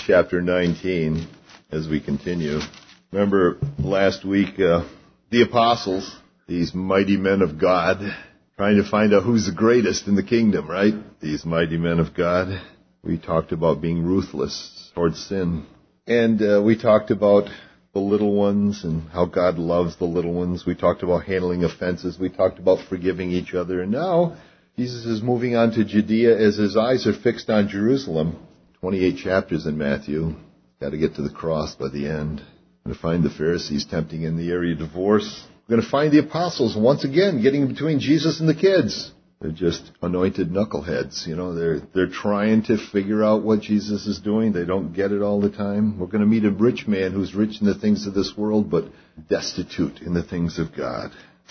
chapter 19 as we continue. Remember last week, the apostles, these mighty men of God, trying to find out who's the greatest in the kingdom, right? These mighty men of God. We talked about being ruthless towards sin. And we talked about the little ones and how God loves the little ones. We talked about handling offenses. We talked about forgiving each other. And now Jesus is moving on to Judea as his eyes are fixed on Jerusalem. 28 chapters in Matthew. Got to get to the cross by the end. We're going to find the Pharisees tempting in the area of divorce. We're going to find the apostles once again getting between Jesus and the kids. They're just anointed knuckleheads. You know, they're trying to figure out what Jesus is doing. They don't get it all the time. We're going to meet a rich man who's rich in the things of this world, but destitute in the things of God.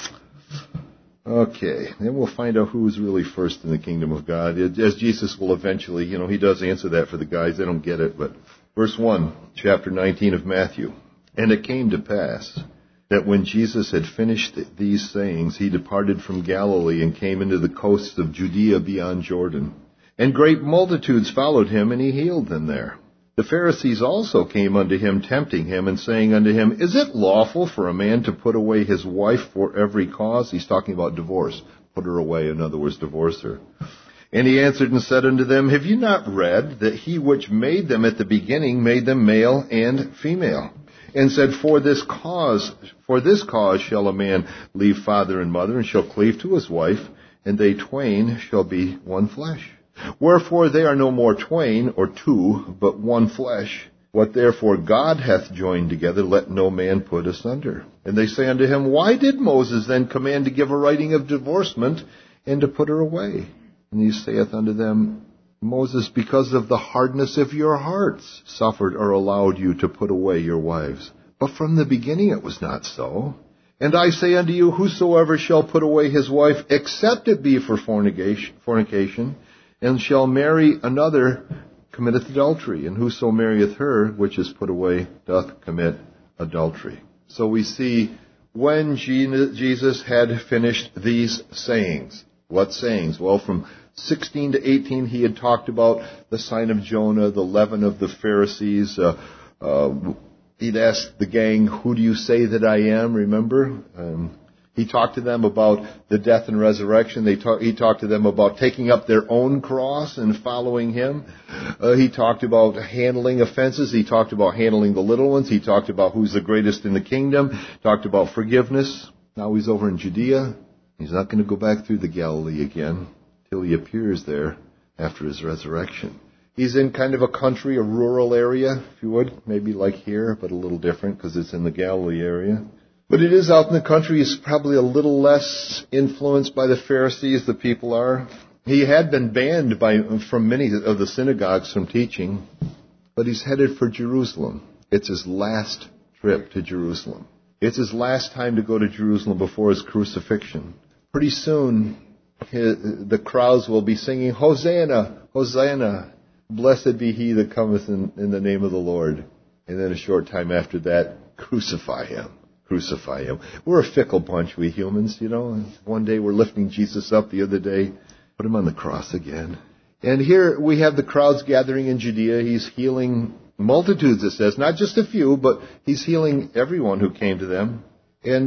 Okay, then we'll find out who's really first in the kingdom of God. As Jesus will eventually, he does answer that for the guys. They don't get it, but verse 1, chapter 19 of Matthew. And it came to pass that when Jesus had finished these sayings, he departed from Galilee and came into the coasts of Judea beyond Jordan. And great multitudes followed him, and he healed them there. The Pharisees also came unto him, tempting him, and saying unto him, Is it lawful for a man to put away his wife for every cause? He's talking about divorce. Put her away, in other words, divorce her. And he answered and said unto them, Have you not read that he which made them at the beginning made them male and female? And said, For this cause shall a man leave father and mother, and shall cleave to his wife, and they twain shall be one flesh. Wherefore they are no more twain, or two, but one flesh. What therefore God hath joined together, let no man put asunder. And they say unto him, Why did Moses then command to give a writing of divorcement, and to put her away? And he saith unto them, Moses, because of the hardness of your hearts, suffered or allowed you to put away your wives. But from the beginning it was not so. And I say unto you, whosoever shall put away his wife, except it be for fornication, and shall marry another, committeth adultery. And whoso marrieth her, which is put away, doth commit adultery. So we see when Jesus had finished these sayings. What sayings? Well, from 16 to 18, he had talked about the sign of Jonah, the leaven of the Pharisees. He'd asked the gang, Who do you say that I am? Remember? He talked to them about the death and resurrection. He talked to them about taking up their own cross and following him. He talked about handling offenses. He talked about handling the little ones. He talked about who's the greatest in the kingdom. Talked about forgiveness. Now he's over in Judea. He's not going to go back through the Galilee again till he appears there after his resurrection. He's in kind of a country, a rural area, if you would, maybe like here, but a little different because it's in the Galilee area. But it is out in the country. He's probably a little less influenced by the Pharisees, the people are. He had been banned from many of the synagogues from teaching, but he's headed for Jerusalem. It's his last trip to Jerusalem. It's his last time to go to Jerusalem before his crucifixion. Pretty soon, the crowds will be singing, Hosanna, Hosanna, blessed be he that cometh in the name of the Lord. And then a short time after that, crucify him. Crucify him. We're a fickle bunch, we humans, One day we're lifting Jesus up, the other day, put him on the cross again. And here we have the crowds gathering in Judea. He's healing multitudes, it says. Not just a few, but he's healing everyone who came to them. And,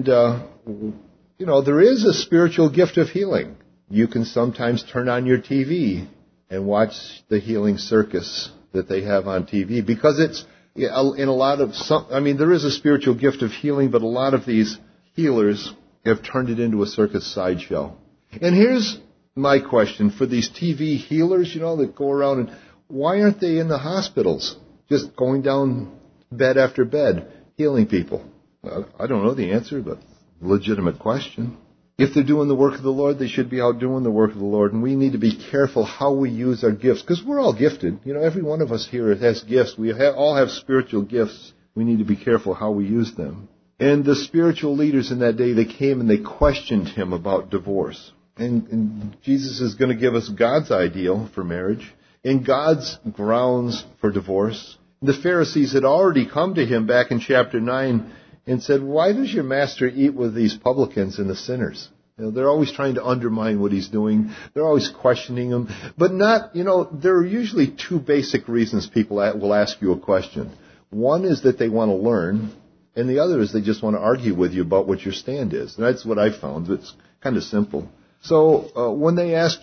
there is a spiritual gift of healing. You can sometimes turn on your TV and watch the healing circus that they have on TV because it's in a lot of there is a spiritual gift of healing, but a lot of these healers have turned it into a circus sideshow. And here's my question for these TV healers, that go around and why aren't they in the hospitals just going down bed after bed healing people? I don't know the answer, but legitimate question. If they're doing the work of the Lord, they should be out doing the work of the Lord. And we need to be careful how we use our gifts, because we're all gifted. Every one of us here has gifts. We all have spiritual gifts. We need to be careful how we use them. And the spiritual leaders in that day, they came and they questioned him about divorce. And Jesus is going to give us God's ideal for marriage and God's grounds for divorce. The Pharisees had already come to him back in chapter 9 and said, Why does your master eat with these publicans and the sinners? They're always trying to undermine what he's doing. They're always questioning him. But not, there are usually two basic reasons people will ask you a question. One is that they want to learn, and the other is they just want to argue with you about what your stand is. And that's what I found. It's kind of simple. So when they ask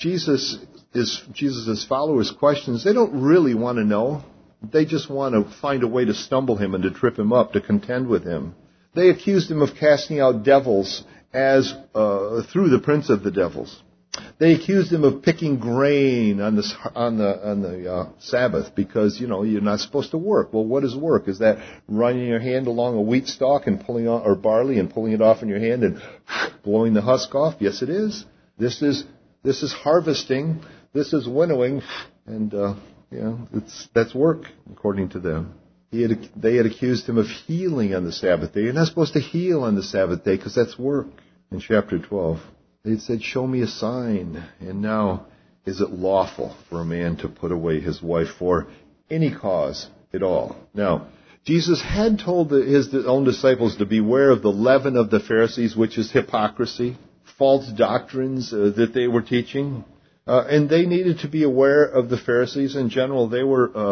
Jesus' followers questions, they don't really want to know. They just want to find a way to stumble him and to trip him up, to contend with him. They accused him of casting out devils as through the prince of the devils. They accused him of picking grain on the Sabbath because you're not supposed to work. Well, what is work? Is that running your hand along a wheat stalk and pulling on, or barley and pulling it off in your hand and blowing the husk off? Yes, it is. This is harvesting. This is winnowing, and that's work according to them. They had accused him of healing on the Sabbath day. You're not supposed to heal on the Sabbath day because that's work. In chapter 12, they had said, "Show me a sign." And now, is it lawful for a man to put away his wife for any cause at all? Now, Jesus had told his own disciples to beware of the leaven of the Pharisees, which is hypocrisy, false doctrines that they were teaching. And they needed to be aware of the Pharisees in general. They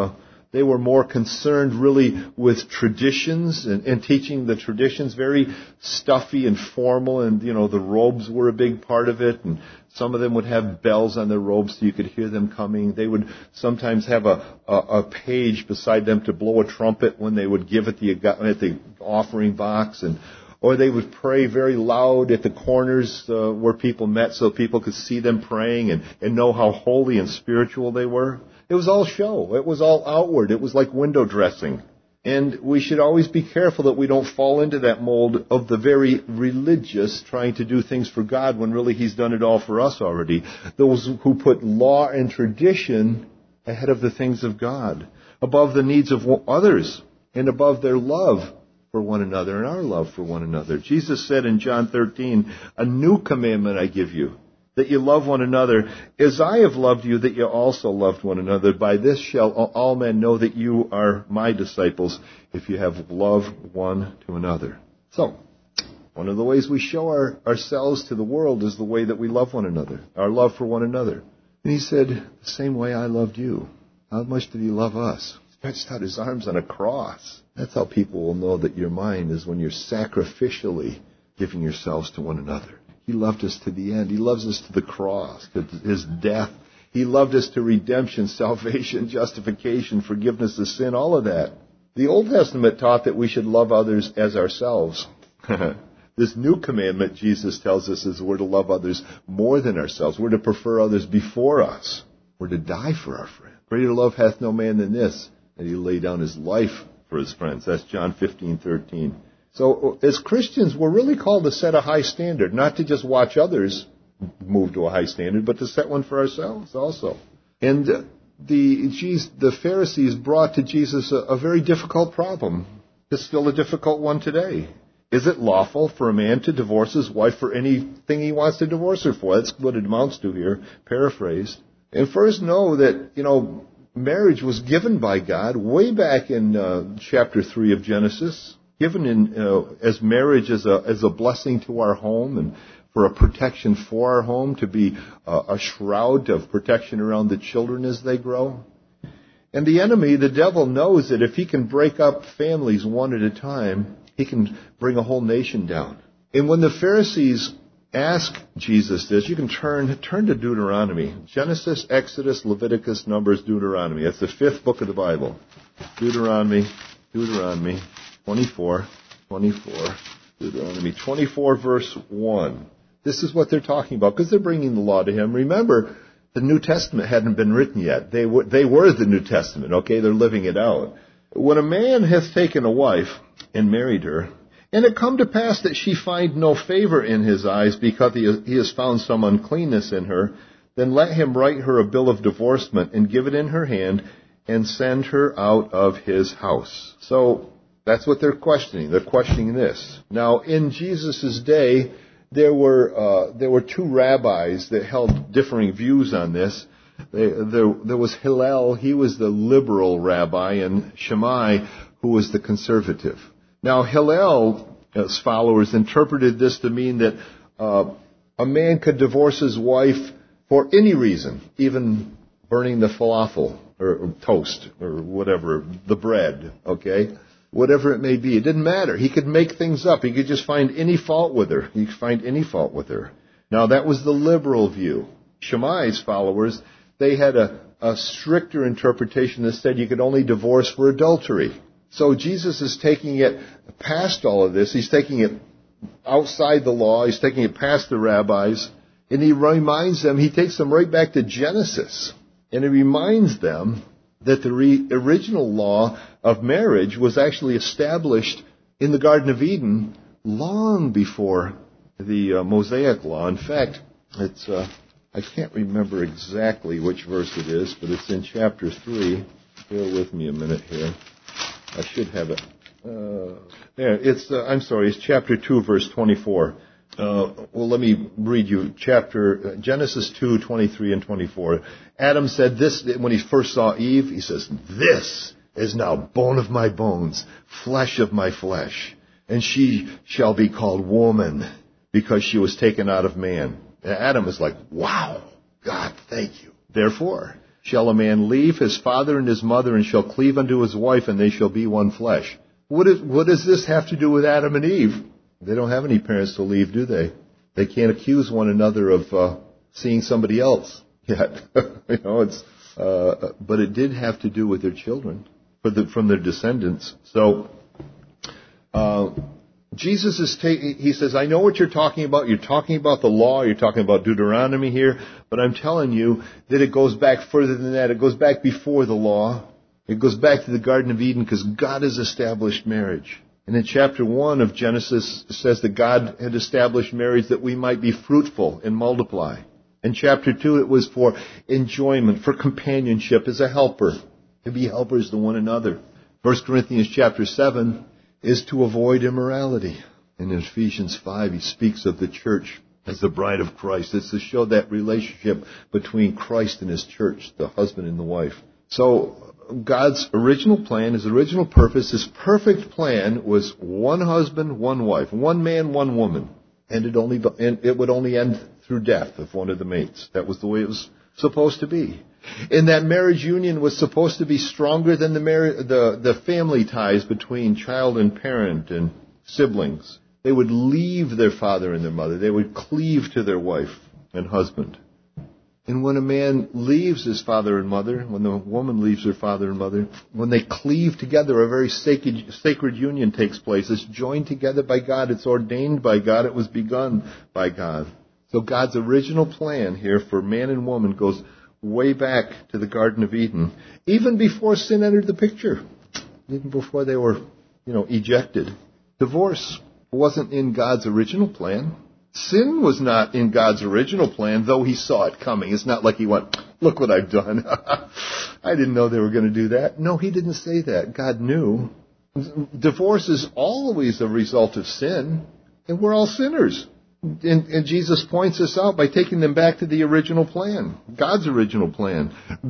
were more concerned really with traditions and teaching the traditions, very stuffy and formal, and the robes were a big part of it, and some of them would have bells on their robes so you could hear them coming. They would sometimes have a page beside them to blow a trumpet when they would give at the offering box, or they would pray very loud at the corners where people met so people could see them praying and know how holy and spiritual they were. It was all show. It was all outward. It was like window dressing. And we should always be careful that we don't fall into that mold of the very religious trying to do things for God when really He's done it all for us already. Those who put law and tradition ahead of the things of God, above the needs of others, and above their love for one another and our love for one another. Jesus said in John 13, "A new commandment I give you, that you love one another, as I have loved you, that you also loved one another. By this shall all men know that you are my disciples, if you have love one to another." So, one of the ways we show ourselves to the world is the way that we love one another, our love for one another. And he said, "The same way I loved you." How much did he love us? He stretched out his arms on a cross. That's how people will know that you're mine, is when you're sacrificially giving yourselves to one another. He loved us to the end. He loves us to the cross, to His death. He loved us to redemption, salvation, justification, forgiveness of sin, all of that. The Old Testament taught that we should love others as ourselves. This new commandment, Jesus tells us, is we're to love others more than ourselves. We're to prefer others before us. We're to die for our friend. Greater love hath no man than this, that he lay down his life for his friends. That's John 15:13. So as Christians, we're really called to set a high standard, not to just watch others move to a high standard, but to set one for ourselves also. And the Pharisees brought to Jesus a very difficult problem. It's still a difficult one today. Is it lawful for a man to divorce his wife for anything he wants to divorce her for? That's what it amounts to here, paraphrased. And first know that, marriage was given by God way back in chapter 3 of Genesis. Given as marriage as a blessing to our home and for a protection for our home, to be a shroud of protection around the children as they grow. And the enemy, the devil, knows that if he can break up families one at a time, he can bring a whole nation down. And when the Pharisees ask Jesus this, you can turn to Deuteronomy. Genesis, Exodus, Leviticus, Numbers, Deuteronomy. That's the 5th book of the Bible. Deuteronomy 24, Deuteronomy 24, verse 1. This is what they're talking about, because they're bringing the law to him. Remember, the New Testament hadn't been written yet. They were the New Testament, okay? They're living it out. When a man hath taken a wife and married her, and it come to pass that she find no favor in his eyes, because he has found some uncleanness in her, then let him write her a bill of divorcement and give it in her hand and send her out of his house. So, that's what they're questioning. They're questioning this. Now, in Jesus' day, there were two rabbis that held differing views on this. There was Hillel, he was the liberal rabbi, and Shammai, who was the conservative. Now, Hillel's followers interpreted this to mean that a A man could divorce his wife for any reason, even burning the falafel or toast or whatever, the bread, okay? Whatever it may be. It didn't matter. He could make things up. He could just find any fault with her. He could find any fault with her. Now, that was the liberal view. Shammai's followers, they had a stricter interpretation that said you could only divorce for adultery. So Jesus is taking it past all of this. He's taking it outside the law. He's taking it past the rabbis. And he reminds them, he takes them right back to Genesis. And he reminds them that the original law of marriage was actually established in the Garden of Eden long before the Mosaic law. In fact, it's I can't remember exactly which verse it is, but it's in chapter 3. Bear with me a minute here. I should have it. It's chapter 2, verse 24. Well, let me read you Genesis 2, 23 and 24. Adam said this, when he first saw Eve, he says, "This is now bone of my bones, flesh of my flesh, and she shall be called woman, because she was taken out of man." And Adam is like, "Wow, God, thank you. Therefore, shall a man leave his father and his mother, and shall cleave unto his wife, and they shall be one flesh." What does this have to do with Adam and Eve? They don't have any parents to leave, do they? They can't accuse one another of seeing somebody else yet. But it did have to do with their children, from their descendants. So Jesus he says, "I know what you're talking about. You're talking about the law. You're talking about Deuteronomy here. But I'm telling you that it goes back further than that. It goes back before the law. It goes back to the Garden of Eden, because God has established marriage. And in chapter 1 of Genesis, it says that God had established marriage that we might be fruitful and multiply. In chapter 2, it was for enjoyment, for companionship, as a helper, to be helpers to one another. 1 Corinthians chapter 7 is to avoid immorality. And in Ephesians 5, he speaks of the church as the bride of Christ. It's to show that relationship between Christ and his church, the husband and the wife. So God's original plan, his original purpose, his perfect plan was one husband, one wife, one man, one woman. And it would only end through death of one of the mates. That was the way it was supposed to be. And that marriage union was supposed to be stronger than the family ties between child and parent and siblings. They would leave their father and their mother. They would cleave to their wife and husband. And when a man leaves his father and mother, when the woman leaves her father and mother, when they cleave together, a very sacred union takes place. It's joined together by God. It's ordained by God. It was begun by God. So God's original plan here for man and woman goes way back to the Garden of Eden, even before sin entered the picture, even before they were, ejected. Divorce wasn't in God's original plan. Sin was not in God's original plan, though he saw it coming. It's not like he went, "Look what I've done. I didn't know they were going to do that." No, he didn't say that. God knew. Divorce is always a result of sin, and we're all sinners. And Jesus points this out by taking them back to the original plan, God's original plan.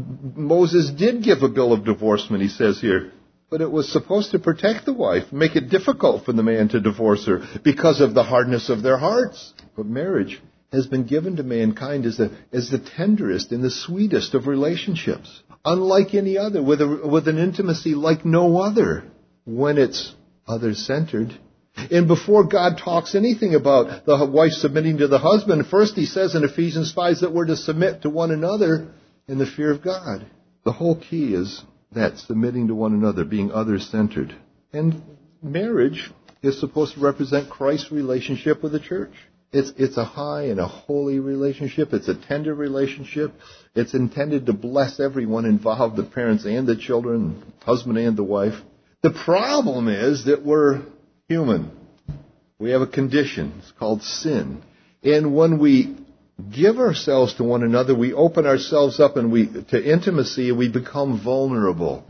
Moses did give a bill of divorcement, he says here. But it was supposed to protect the wife, make it difficult for the man to divorce her because of the hardness of their hearts. But marriage has been given to mankind as the tenderest and the sweetest of relationships, unlike any other, with an intimacy like no other, when it's other-centered. And before God talks anything about the wife submitting to the husband, first he says in Ephesians 5 that we're to submit to one another in the fear of God. The whole key is that, submitting to one another, being other-centered. And marriage is supposed to represent Christ's relationship with the church. It's a high and a holy relationship. It's a tender relationship. It's intended to bless everyone involved, the parents and the children, husband and the wife. The problem is that we're human. We have a condition. It's called sin. And when we give ourselves to one another, we open ourselves up to intimacy, and we become vulnerable.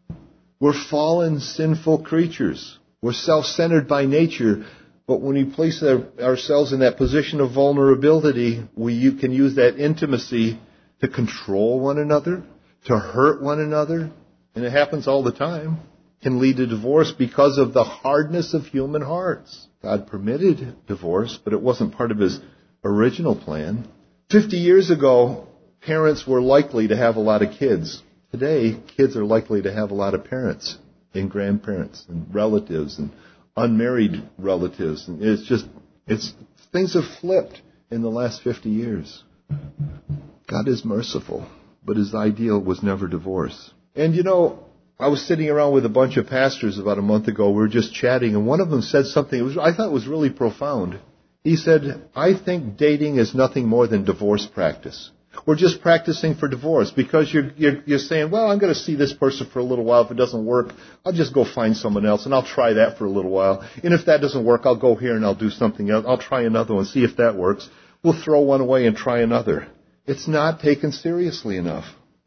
We're fallen, sinful creatures. We're self-centered by nature, but when we place ourselves in that position of vulnerability, you can use that intimacy to control one another, to hurt one another, and it happens all the time. It can lead to divorce because of the hardness of human hearts. God permitted divorce, but it wasn't part of his original plan. 50 years ago, parents were likely to have a lot of kids. Today, kids are likely to have a lot of parents and grandparents and relatives and unmarried relatives. And things have flipped in the last 50 years. God is merciful, but His ideal was never divorce. And I was sitting around with a bunch of pastors about a month ago. We were just chatting, and one of them said something I thought was really profound. He said, I think dating is nothing more than divorce practice. We're just practicing for divorce because you're saying, well, I'm going to see this person for a little while. If it doesn't work, I'll just go find someone else, and I'll try that for a little while. And if that doesn't work, I'll go here and I'll do something else. I'll try another one, see if that works. We'll throw one away and try another. It's not taken seriously enough.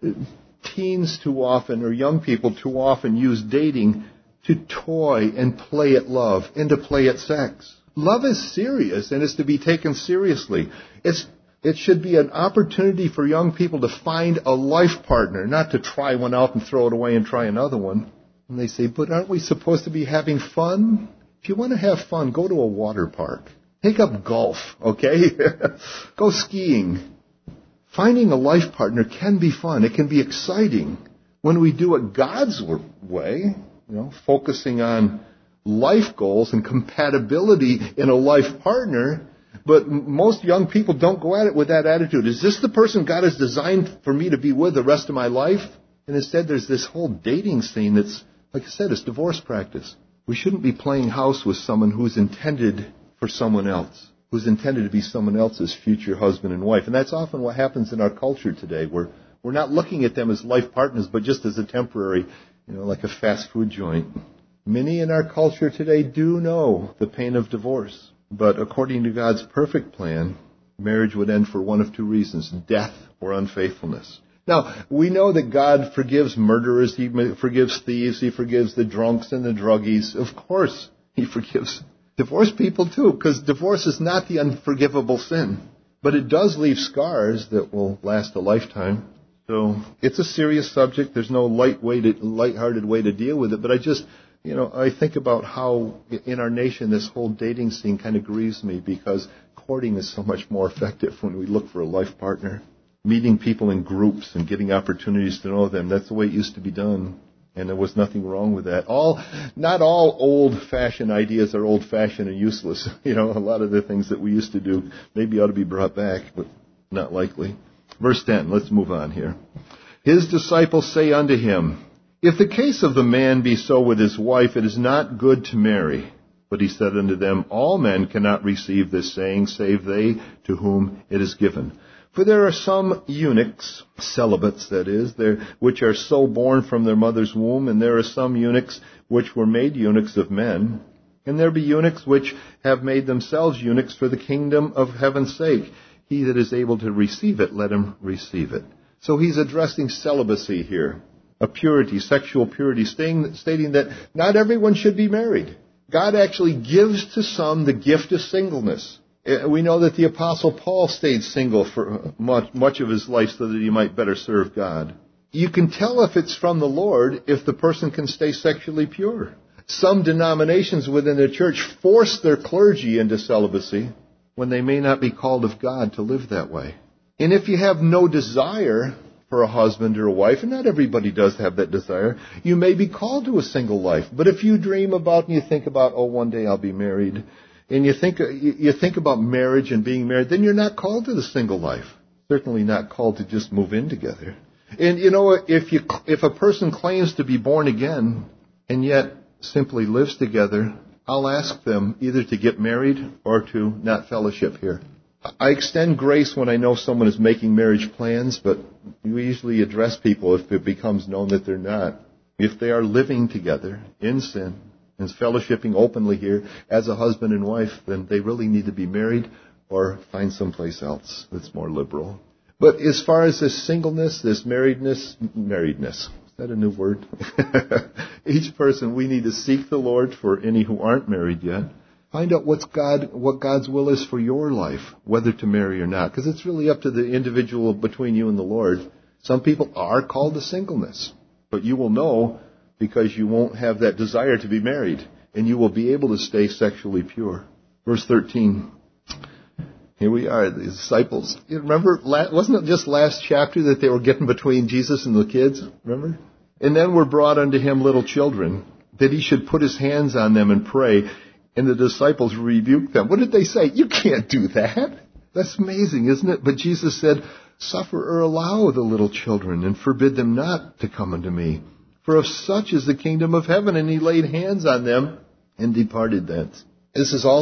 Teens too often, or young people too often, use dating to toy and play at love and to play at sex. Love is serious and is to be taken seriously. It should be an opportunity for young people to find a life partner, not to try one out and throw it away and try another one. And they say, but aren't we supposed to be having fun? If you want to have fun, go to a water park. Take up golf, okay? Go skiing. Finding a life partner can be fun. It can be exciting when we do it God's way, focusing on life goals and compatibility in a life partner. But most young people don't go at it with that attitude. Is this the person God has designed for me to be with the rest of my life? And instead there's this whole dating scene that's, like I said, it's divorce practice. We shouldn't be playing house with someone who's intended for someone else, who's intended to be someone else's future husband and wife. And that's often what happens in our culture today. We're not looking at them as life partners, but just as a temporary, like a fast food joint. Many in our culture today do know the pain of divorce. But according to God's perfect plan, marriage would end for one of two reasons, death or unfaithfulness. Now, we know that God forgives murderers, He forgives thieves, He forgives the drunks and the druggies. Of course, He forgives divorced people too, because divorce is not the unforgivable sin. But it does leave scars that will last a lifetime. So it's a serious subject. There's no lighthearted way to deal with it. But I think about how in our nation this whole dating scene kind of grieves me because courting is so much more effective when we look for a life partner. Meeting people in groups and getting opportunities to know them, that's the way it used to be done. And there was nothing wrong with that. Not all old-fashioned ideas are old-fashioned and useless. A lot of the things that we used to do maybe ought to be brought back, but not likely. Verse 10, let's move on here. His disciples say unto him, if the case of the man be so with his wife, it is not good to marry. But he said unto them, all men cannot receive this saying, save they to whom it is given. For there are some eunuchs, celibates that is, which are so born from their mother's womb, and there are some eunuchs which were made eunuchs of men. And there be eunuchs which have made themselves eunuchs for the kingdom of heaven's sake. He that is able to receive it, let him receive it. So he's addressing celibacy here. A purity, sexual purity, stating that not everyone should be married. God actually gives to some the gift of singleness. We know that the Apostle Paul stayed single for much of his life so that he might better serve God. You can tell if it's from the Lord if the person can stay sexually pure. Some denominations within the church force their clergy into celibacy when they may not be called of God to live that way. And if you have no desire for a husband or a wife, and not everybody does have that desire, you may be called to a single life. But if you dream about and you think about, one day I'll be married, and you think about marriage and being married, then you're not called to the single life. Certainly not called to just move in together. And if a person claims to be born again and yet simply lives together, I'll ask them either to get married or to not fellowship here. I extend grace when I know someone is making marriage plans, but we usually address people if it becomes known that they're not. If they are living together in sin and fellowshipping openly here as a husband and wife, then they really need to be married or find someplace else that's more liberal. But as far as this singleness, this marriedness, is that a new word? Each person, we need to seek the Lord for any who aren't married yet. Find out what God's will is for your life, whether to marry or not, because it's really up to the individual between you and the Lord. Some people are called to singleness, but you will know because you won't have that desire to be married, and you will be able to stay sexually pure. Verse 13, Here we are, the disciples. You remember, wasn't it just last chapter that they were getting between Jesus and the kids? Remember? And then were brought unto him little children, that he should put his hands on them and pray. And the disciples rebuked them. What did they say? You can't do that. That's amazing, isn't it? But Jesus said, suffer or allow the little children, and forbid them not to come unto me. For of such is the kingdom of heaven. And he laid hands on them and departed thence. This is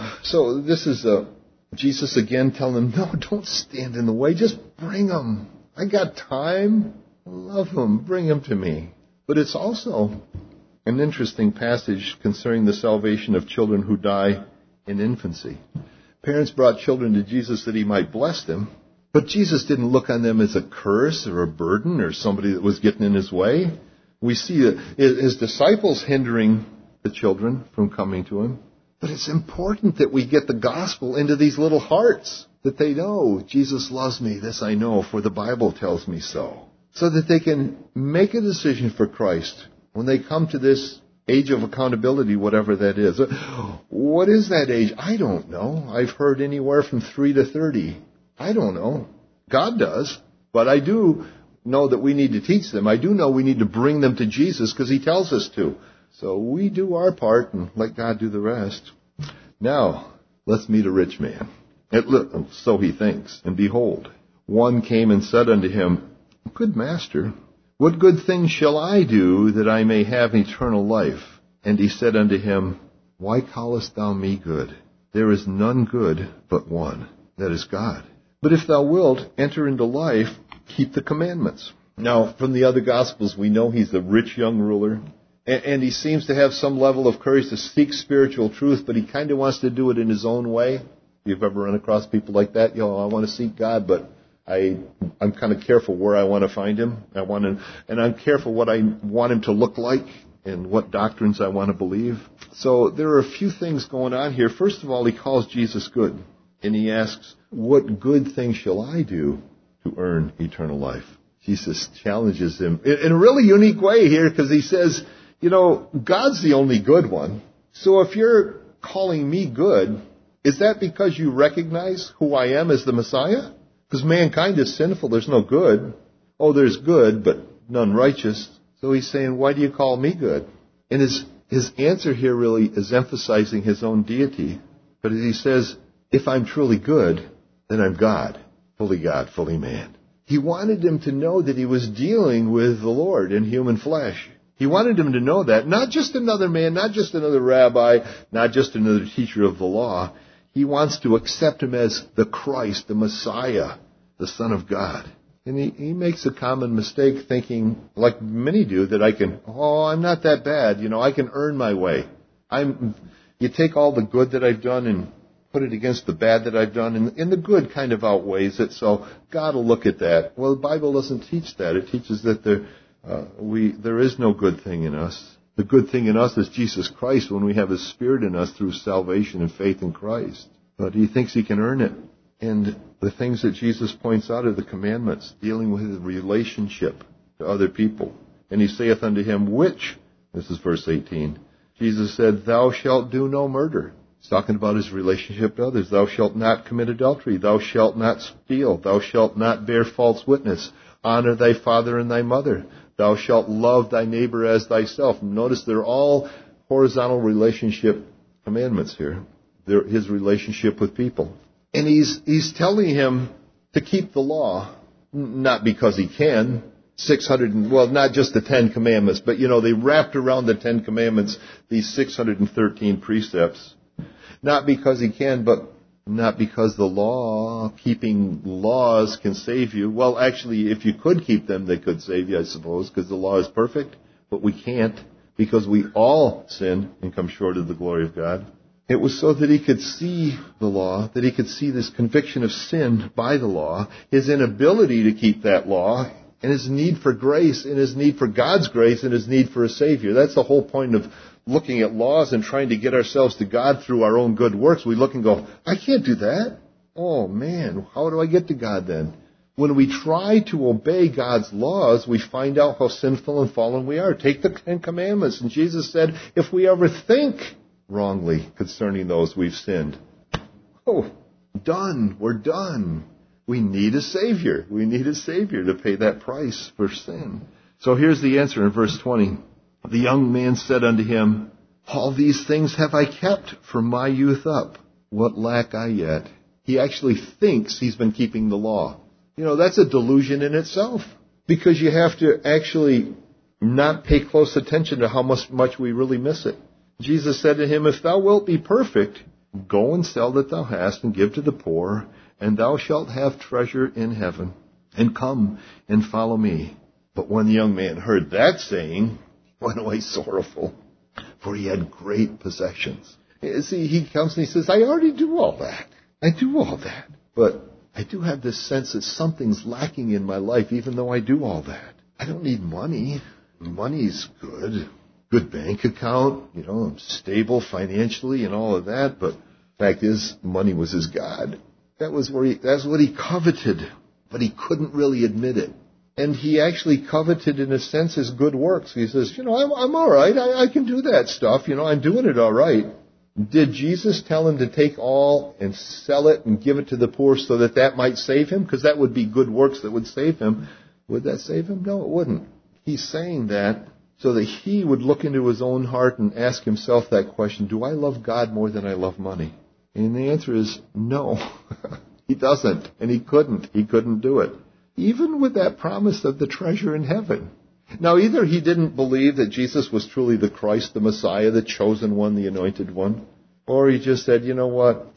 Jesus again telling them, no, don't stand in the way. Just bring them. I got time. I love them. Bring them to me. But it's also an interesting passage concerning the salvation of children who die in infancy. Parents brought children to Jesus that he might bless them, but Jesus didn't look on them as a curse or a burden or somebody that was getting in his way. We see his disciples hindering the children from coming to him. But it's important that we get the gospel into these little hearts, that they know Jesus loves me, this I know, for the Bible tells me so. So that they can make a decision for Christ when they come to this age of accountability, whatever that is. What is that age? I don't know. I've heard anywhere from 3 to 30. I don't know. God does. But I do know that we need to teach them. I do know we need to bring them to Jesus because he tells us to. So we do our part and let God do the rest. Now, let's meet a rich man. So he thinks. And behold, one came and said unto him, Good master, what good thing shall I do that I may have eternal life? And he said unto him, Why callest thou me good? There is none good but one, that is God. But if thou wilt enter into life, keep the commandments. Now, from the other Gospels, we know he's a rich young ruler. And he seems to have some level of courage to seek spiritual truth, but he kind of wants to do it in his own way. If you've ever run across people like that, I want to seek God, but I'm kind of careful where I want to find him. And I'm careful what I want him to look like and what doctrines I want to believe. So there are a few things going on here. First of all, he calls Jesus good. And he asks, what good thing shall I do to earn eternal life? Jesus challenges him in a really unique way here because he says, God's the only good one. So if you're calling me good, is that because you recognize who I am as the Messiah? Because mankind is sinful. There's no good. Oh, there's good, but none righteous. So he's saying, why do you call me good? And his answer here really is emphasizing his own deity. But as he says, if I'm truly good, then I'm God, fully man. He wanted him to know that he was dealing with the Lord in human flesh. He wanted him to know that. Not just another man, not just another rabbi, not just another teacher of the law. He wants to accept him as the Christ, the Messiah, the Son of God. And he makes a common mistake thinking, like many do, that I'm not that bad. I can earn my way. You take all the good that I've done and put it against the bad that I've done, and the good kind of outweighs it, so God will look at that. Well, the Bible doesn't teach that. It teaches that there is no good thing in us. The good thing in us is Jesus Christ when we have His Spirit in us through salvation and faith in Christ. But he thinks he can earn it. And the things that Jesus points out are the commandments, dealing with his relationship to other people. And he saith unto him, which, this is verse 18, Jesus said, Thou shalt do no murder. He's talking about his relationship to others. Thou shalt not commit adultery. Thou shalt not steal. Thou shalt not bear false witness. Honor thy father and thy mother. Thou shalt love thy neighbor as thyself. Notice they're all horizontal relationship commandments here. They're his relationship with people. And he's telling him to keep the law, not because he can. Not just the 10 Commandments, but they wrapped around the 10 Commandments these 613 precepts. Not because he can, but not because keeping laws can save you. Well, actually, if you could keep them, they could save you, I suppose, because the law is perfect. But we can't, because we all sin and come short of the glory of God. It was so that he could see the law, that he could see this conviction of sin by the law, his inability to keep that law, and his need for grace, and his need for God's grace, and his need for a Savior. That's the whole point of looking at laws and trying to get ourselves to God through our own good works. We look and go, I can't do that. Oh man, how do I get to God then? When we try to obey God's laws, we find out how sinful and fallen we are. Take the 10 Commandments. And Jesus said, if we ever think wrongly concerning those, we've sinned. Oh, Done. We're done. We need a Savior. We need a Savior to pay that price for sin. So here's the answer in verse 20. The young man said unto him, all these things have I kept from my youth up. What lack I yet? He actually thinks he's been keeping the law. That's a delusion in itself. Because you have to actually not pay close attention to how much we really miss it. Jesus said to him, if thou wilt be perfect, go and sell that thou hast and give to the poor, and thou shalt have treasure in heaven. And come and follow me. But when the young man heard that saying, he went away sorrowful, for he had great possessions. See, he comes and he says, I already do all that. I do all that. But I do have this sense that something's lacking in my life, even though I do all that. I don't need money. Money's good. Good bank account. I'm stable financially and all of that. But the fact is, money was his God. That's what he coveted. But he couldn't really admit it. And he actually coveted, in a sense, his good works. He says, I'm all right. I can do that stuff. I'm doing it all right. Did Jesus tell him to take all and sell it and give it to the poor so that might save him? Because that would be good works that would save him. Would that save him? No, it wouldn't. He's saying that so that he would look into his own heart and ask himself that question, do I love God more than I love money? And the answer is no. He doesn't, and he couldn't. He couldn't do it. Even with that promise of the treasure in heaven. Now, either he didn't believe that Jesus was truly the Christ, the Messiah, the chosen one, the anointed one, or he just said, you know what,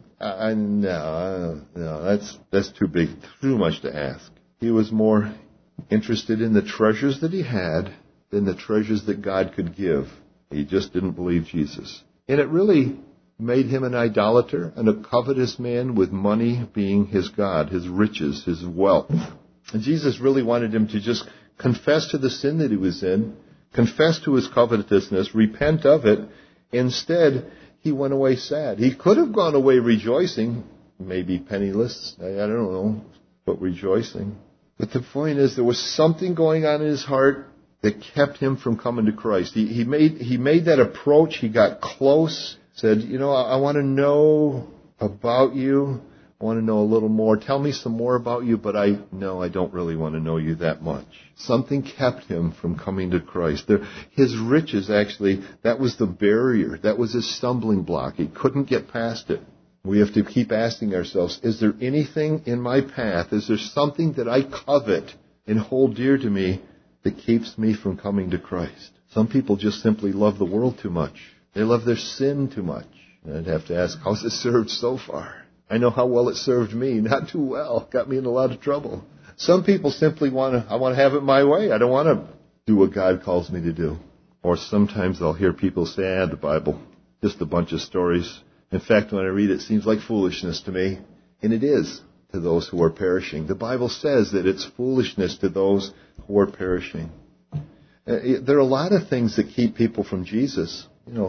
no, that's too big, too much to ask. He was more interested in the treasures that he had than the treasures that God could give. He just didn't believe Jesus. And it really made him an idolater and a covetous man, with money being his God, his riches, his wealth. And Jesus really wanted him to just confess to the sin that he was in, confess to his covetousness, repent of it. Instead, he went away sad. He could have gone away rejoicing, maybe penniless, I don't know, but rejoicing. But the point is, there was something going on in his heart that kept him from coming to Christ. He made that approach. He got close, said, I want to know about you. I want to know a little more. Tell me some more about you, but I don't really want to know you that much. Something kept him from coming to Christ. His riches, actually, that was the barrier. That was his stumbling block. He couldn't get past it. We have to keep asking ourselves, is there anything in my path? Is there something that I covet and hold dear to me that keeps me from coming to Christ? Some people just simply love the world too much. They love their sin too much. And I'd have to ask, how's it served so far? I know how well it served me. Not too well. Got me in a lot of trouble. Some people simply I want to have it my way. I don't want to do what God calls me to do. Or sometimes I'll hear people say, the Bible, just a bunch of stories. In fact, when I read it, it seems like foolishness to me. And it is to those who are perishing. The Bible says that it's foolishness to those who are perishing. There are a lot of things that keep people from Jesus.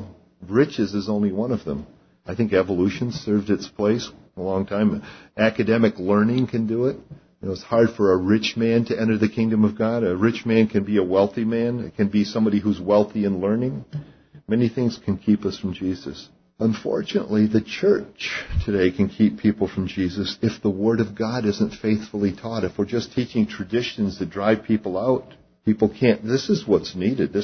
Riches is only one of them. I think evolution served its place a long time. Academic learning can do it. It's hard for a rich man to enter the kingdom of God. A rich man can be a wealthy man. It can be somebody who's wealthy in learning. Many things can keep us from Jesus. Unfortunately, the church today can keep people from Jesus if the Word of God isn't faithfully taught. If we're just teaching traditions that drive people out, people can't. This is what's needed.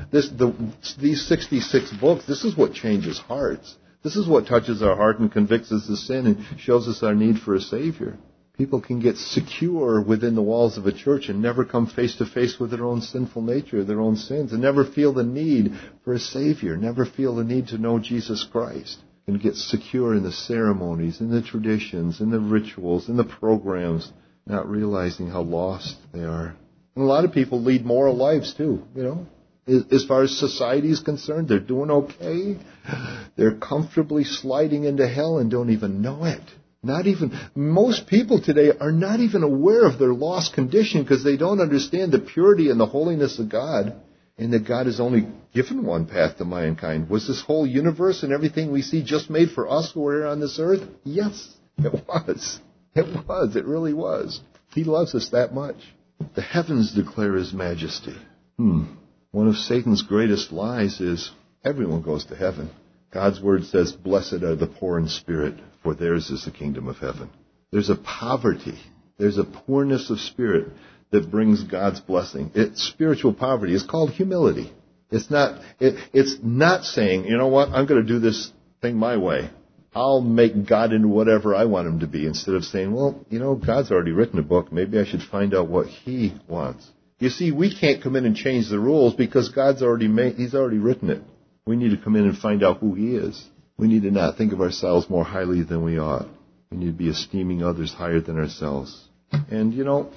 These 66 books, this is what changes hearts. This is what touches our heart and convicts us of sin and shows us our need for a Savior. People can get secure within the walls of a church and never come face to face with their own sinful nature, their own sins, and never feel the need for a Savior, never feel the need to know Jesus Christ, and get secure in the ceremonies, in the traditions, in the rituals, in the programs, not realizing how lost they are. And a lot of people lead moral lives too, As far as society is concerned, they're doing okay. They're comfortably sliding into hell and don't even know it. Most people today are not even aware of their lost condition because they don't understand the purity and the holiness of God, and that God has only given one path to mankind. Was this whole universe and everything we see just made for us who are here on this earth? Yes, it was. It was. It really was. He loves us that much. The heavens declare His majesty. One of Satan's greatest lies is everyone goes to heaven. God's word says, blessed are the poor in spirit, for theirs is the kingdom of heaven. There's a poverty. There's a poorness of spirit that brings God's blessing. It's spiritual poverty. It's called humility. It's not saying, you know what, I'm going to do this thing my way. I'll make God into whatever I want him to be, instead of saying, well, you know, God's already written a book. Maybe I should find out what he wants. You see, we can't come in and change the rules because God's he's already written it. We need to come in and find out who he is. We need to not think of ourselves more highly than we ought. We need to be esteeming others higher than ourselves. And, you know,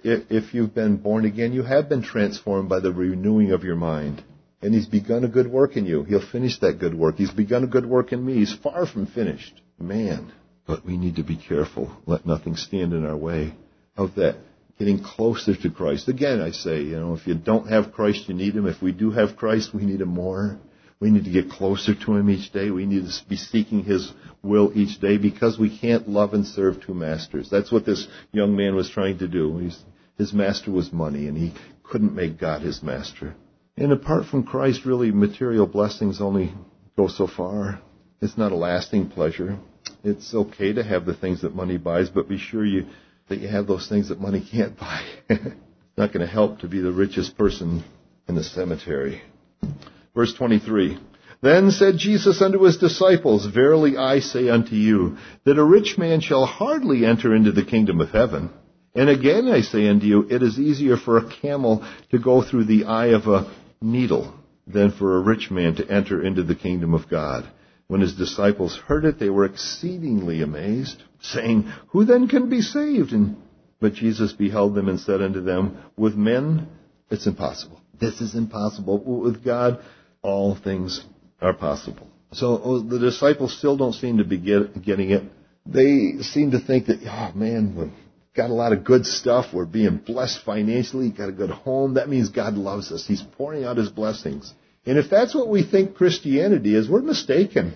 if you've been born again, you have been transformed by the renewing of your mind. And he's begun a good work in you. He'll finish that good work. He's begun a good work in me. He's far from finished. Man. But we need to be careful. Let nothing stand in our way of that. Getting closer to Christ. Again, I say, you know, if you don't have Christ, you need him. If we do have Christ, we need him more. We need to get closer to him each day. We need to be seeking his will each day, because we can't love and serve two masters. That's what this young man was trying to do. His master was money, and he couldn't make God his master. And apart from Christ, really, material blessings only go so far. It's not a lasting pleasure. It's okay to have the things that money buys, but be sure that you have those things that money can't buy. It's not going to help to be the richest person in the cemetery. Verse 23, Then said Jesus unto his disciples, Verily I say unto you, that a rich man shall hardly enter into the kingdom of heaven. And again I say unto you, it is easier for a camel to go through the eye of a needle than for a rich man to enter into the kingdom of God. When his disciples heard it, they were exceedingly amazed, saying, Who then can be saved? But Jesus beheld them and said unto them, With men it's impossible. This is impossible. With God, all things are possible. So the disciples still don't seem to be getting it. They seem to think that, oh man, we've got a lot of good stuff. We're being blessed financially. Got a good home. That means God loves us. He's pouring out his blessings. And if that's what we think Christianity is, we're mistaken.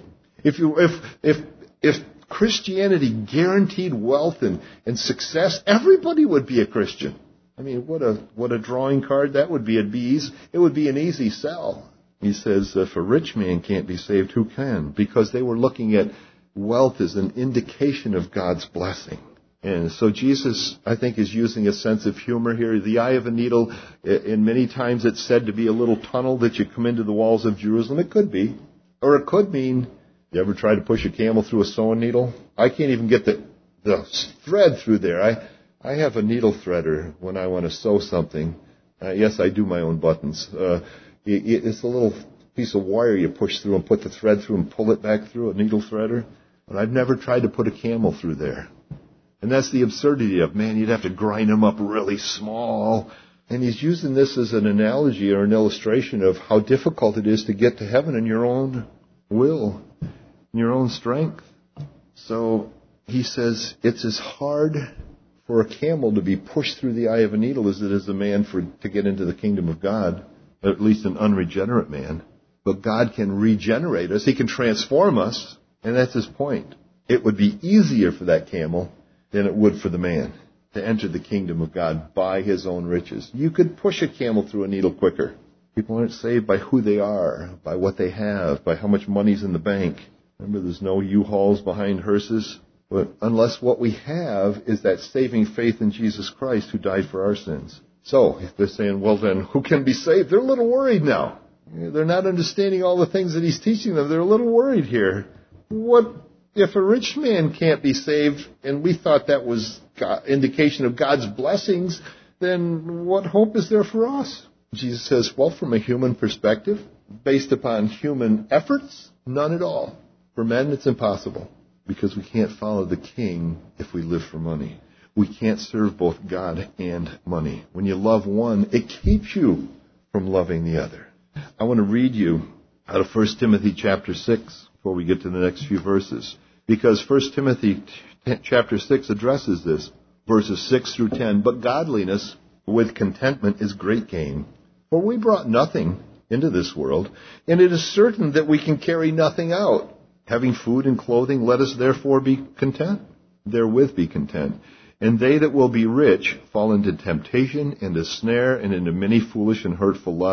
If Christianity guaranteed wealth and success, everybody would be a Christian. I mean, what a drawing card that would be. It would be an easy sell. He says, if a rich man can't be saved, who can? Because they were looking at wealth as an indication of God's blessing. And so Jesus, I think, is using a sense of humor here. The eye of a needle, and many times it's said to be a little tunnel that you come into the walls of Jerusalem. It could be. Or it could mean, you ever try to push a camel through a sewing needle? I can't even get the thread through there. I have a needle threader when I want to sew something. Yes, I do my own buttons. It's a little piece of wire you push through and put the thread through and pull it back through, a needle threader. But I've never tried to put a camel through there. And that's the absurdity of, man, you'd have to grind them up really small. And he's using this as an analogy or an illustration of how difficult it is to get to heaven in your own will, in your own strength. So he says it's as hard for a camel to be pushed through the eye of a needle as it is a man to get into the kingdom of God, at least an unregenerate man. But God can regenerate us. He can transform us. And that's his point. It would be easier for that camel than it would for the man to enter the kingdom of God by his own riches. You could push a camel through a needle quicker. People aren't saved by who they are, by what they have, by how much money's in the bank. Remember, there's no U-Hauls behind hearses. But unless what we have is that saving faith in Jesus Christ who died for our sins. So, if they're saying, well then, who can be saved? They're a little worried now. They're not understanding all the things that he's teaching them. They're a little worried here. What if a rich man can't be saved, and we thought that was indication of God's blessings, then what hope is there for us? Jesus says, well, from a human perspective, based upon human efforts, none at all. For men, it's impossible, because we can't follow the king if we live for money. We can't serve both God and money. When you love one, it keeps you from loving the other. I want to read you out of 1 Timothy chapter 6 before we get to the next few verses. Because 1 Timothy chapter 6 addresses this, verses 6 through 10. But godliness with contentment is great gain. For we brought nothing into this world, and it is certain that we can carry nothing out. Having food and clothing, let us therefore be content. Therewith be content. And they that will be rich fall into temptation and a snare and into many foolish and hurtful lusts,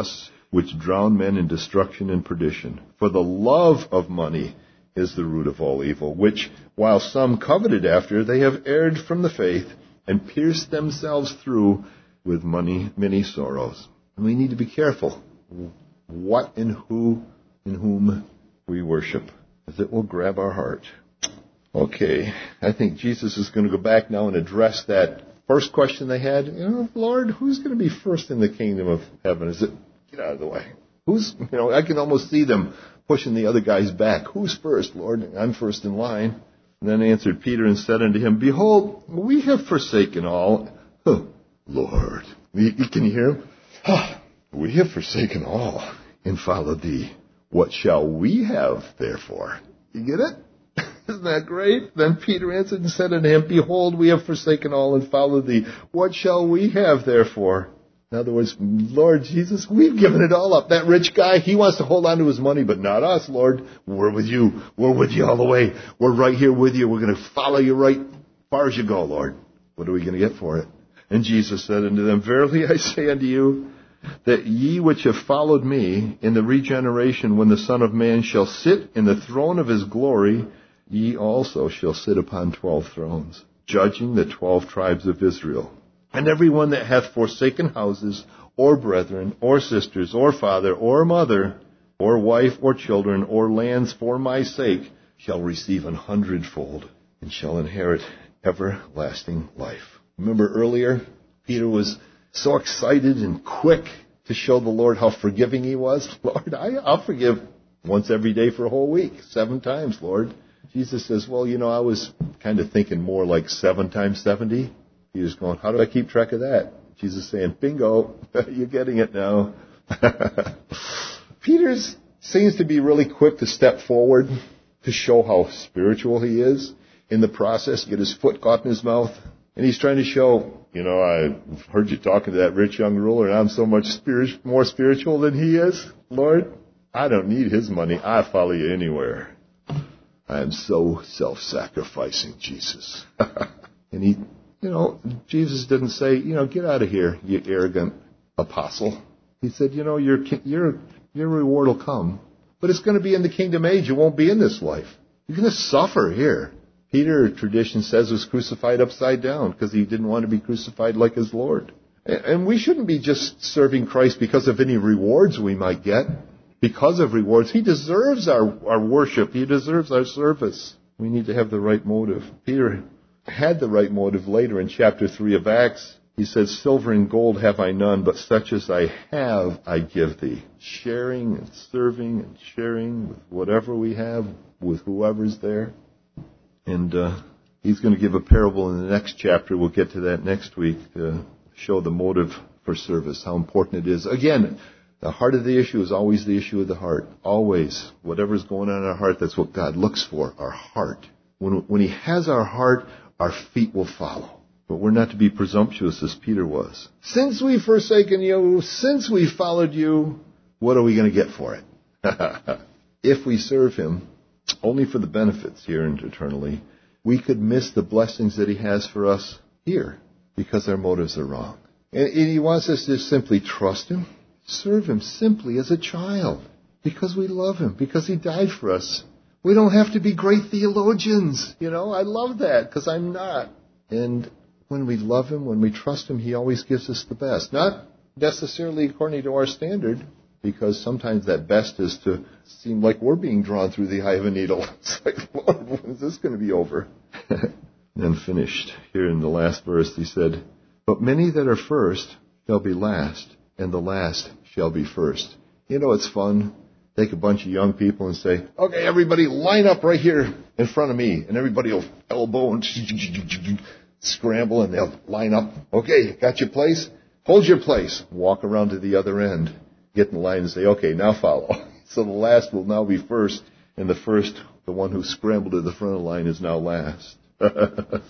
which drown men in destruction and perdition. For the love of money is the root of all evil, which, while some coveted after, they have erred from the faith and pierced themselves through with many sorrows. And we need to be careful what and who and whom we worship, as it will grab our heart. Okay, I think Jesus is going to go back now and address that first question they had. Lord, who's going to be first in the kingdom of heaven? Is it, get out of the way. I can almost see them pushing the other guys back. Who's first, Lord? I'm first in line. And then answered Peter and said unto him, Behold, we have forsaken all. Lord. Can you hear him? We have forsaken all and followed thee. What shall we have, therefore? You get it? Isn't that great? Then Peter answered and said unto him, Behold, we have forsaken all and followed thee. What shall we have, therefore? In other words, Lord Jesus, we've given it all up. That rich guy, he wants to hold on to his money, but not us, Lord. We're with you. We're with you all the way. We're right here with you. We're going to follow you right as far as you go, Lord. What are we going to get for it? And Jesus said unto them, Verily I say unto you, that ye which have followed me in the regeneration, when the Son of Man shall sit in the throne of his glory, ye also shall sit upon 12 thrones, judging the 12 tribes of Israel. And every one that hath forsaken houses, or brethren, or sisters, or father, or mother, or wife, or children, or lands for my sake, shall receive 100-fold, and shall inherit everlasting life. Remember earlier, Peter was so excited and quick to show the Lord how forgiving he was. Lord, I'll forgive once every day for a whole week, 7 times, Lord. Jesus says, well, I was kind of thinking more like 7 times 70. Peter's going, how do I keep track of that? Jesus saying, bingo, you're getting it now. Peter seems to be really quick to step forward to show how spiritual he is. In the process, get his foot caught in his mouth. And he's trying to show, I've heard you talking to that rich young ruler, and I'm so much more spiritual than he is. Lord, I don't need his money. I follow you anywhere. I am so self-sacrificing, Jesus. And he, Jesus didn't say, get out of here, you arrogant apostle. He said, your reward will come, but it's going to be in the kingdom age. It won't be in this life. You're going to suffer here. Peter, tradition says, was crucified upside down because he didn't want to be crucified like his Lord. And we shouldn't be just serving Christ because of any rewards we might get. Because of rewards, he deserves our worship. He deserves our service. We need to have the right motive. Peter had the right motive later in chapter 3 of Acts. He says, Silver and gold have I none, but such as I have I give thee. Sharing and serving and sharing with whatever we have, with whoever's there. And he's going to give a parable in the next chapter. We'll get to that next week to show the motive for service, how important it is. Again, the heart of the issue is always the issue of the heart. Always. Whatever's going on in our heart, that's what God looks for, our heart. When he has our heart, our feet will follow. But we're not to be presumptuous as Peter was. Since we've forsaken you, since we followed you, what are we going to get for it? If we serve him only for the benefits here and eternally, we could miss the blessings that he has for us here because our motives are wrong. And he wants us to simply trust him, serve him simply as a child because we love him, because he died for us. We don't have to be great theologians. I love that because I'm not. And when we love him, when we trust him, he always gives us the best. Not necessarily according to our standard, because sometimes that best is to seem like we're being drawn through the eye of a needle. It's like, Lord, when is this going to be over? Then finished. Here in the last verse, he said, But many that are first shall be last, and the last shall be first. It's fun. Take a bunch of young people and say, okay, everybody line up right here in front of me. And everybody will elbow and scramble, and they'll line up. Okay, got your place? Hold your place. Walk around to the other end. Get in line and say, okay, now follow. So the last will now be first, and the first, the one who scrambled to the front of the line, is now last. The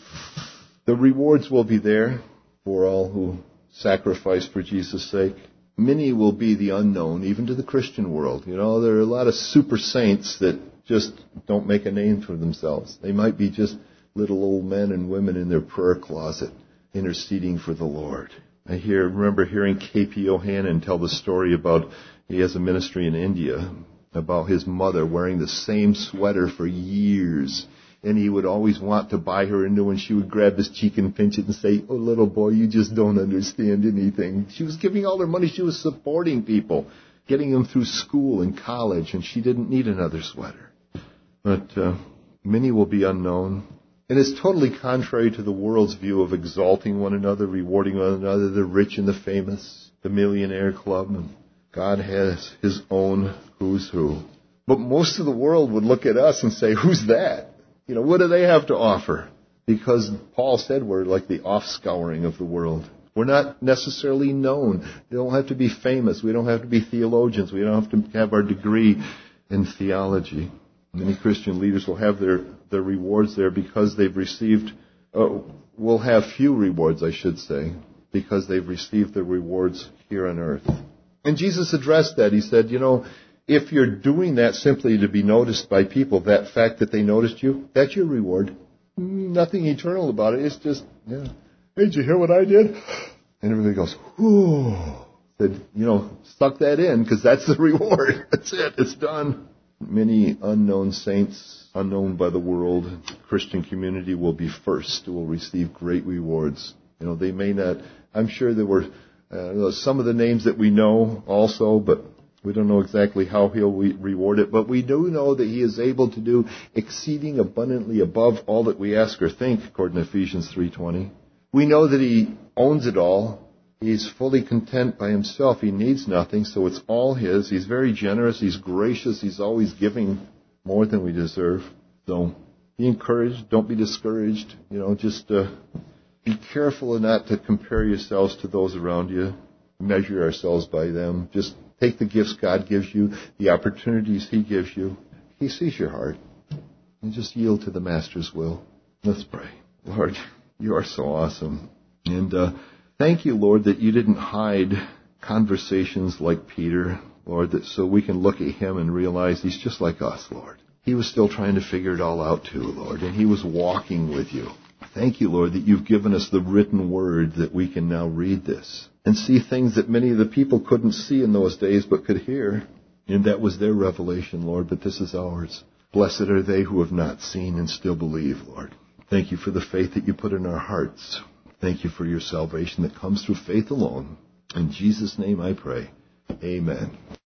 rewards will be there for all who sacrifice for Jesus' sake. Many will be the unknown, even to the Christian world. There are a lot of super saints that just don't make a name for themselves. They might be just little old men and women in their prayer closet interceding for the Lord. I remember hearing K.P. O'Hannon tell the story about He has a ministry in India about his mother wearing the same sweater for years. And he would always want to buy her a new one. She would grab his cheek and pinch it and say, "Oh, little boy, you just don't understand anything." She was giving all her money. She was supporting people, getting them through school and college, and she didn't need another sweater. But many will be unknown. And it's totally contrary to the world's view of exalting one another, rewarding one another, the rich and the famous, the millionaire club. And God has his own who's who. But most of the world would look at us and say, "Who's that? You know, what do they have to offer?" Because Paul said we're like the offscouring of the world. We're not necessarily known. We don't have to be famous. We don't have to be theologians. We don't have to have our degree in theology. Many Christian leaders will have their rewards there because they've received, will have few rewards, I should say, because they've received their rewards here on earth. And Jesus addressed that. He said, you know, if you're doing that simply to be noticed by people, that fact that they noticed you, that's your reward. Nothing eternal about it. It's just, yeah. Hey, did you hear what I did? And everybody goes, whew. Said, you know, suck that in because that's the reward. That's it. It's done. Many unknown saints, unknown by the world, Christian community will be first, will receive great rewards. You know, they may not, I'm sure there were some of the names that we know also, but we don't know exactly how he'll reward it. But we do know that he is able to do exceeding abundantly above all that we ask or think, according to Ephesians 3:20. We know that he owns it all. He's fully content by himself. He needs nothing, so it's all his. He's very generous. He's gracious. He's always giving more than we deserve. So be encouraged. Don't be discouraged. You know, just be careful not to compare yourselves to those around you, measure ourselves by them. Just take the gifts God gives you, the opportunities he gives you. He sees your heart. And just yield to the Master's will. Let's pray. Lord, you are so awesome. And thank you, Lord, that you didn't hide conversations like Peter, Lord, that so we can look at him and realize he's just like us, Lord. He was still trying to figure it all out too, Lord, and he was walking with you. Thank you, Lord, that you've given us the written word that we can now read this and see things that many of the people couldn't see in those days but could hear. And that was their revelation, Lord, but this is ours. Blessed are they who have not seen and still believe, Lord. Thank you for the faith that you put in our hearts. Thank you for your salvation that comes through faith alone. In Jesus' name I pray. Amen.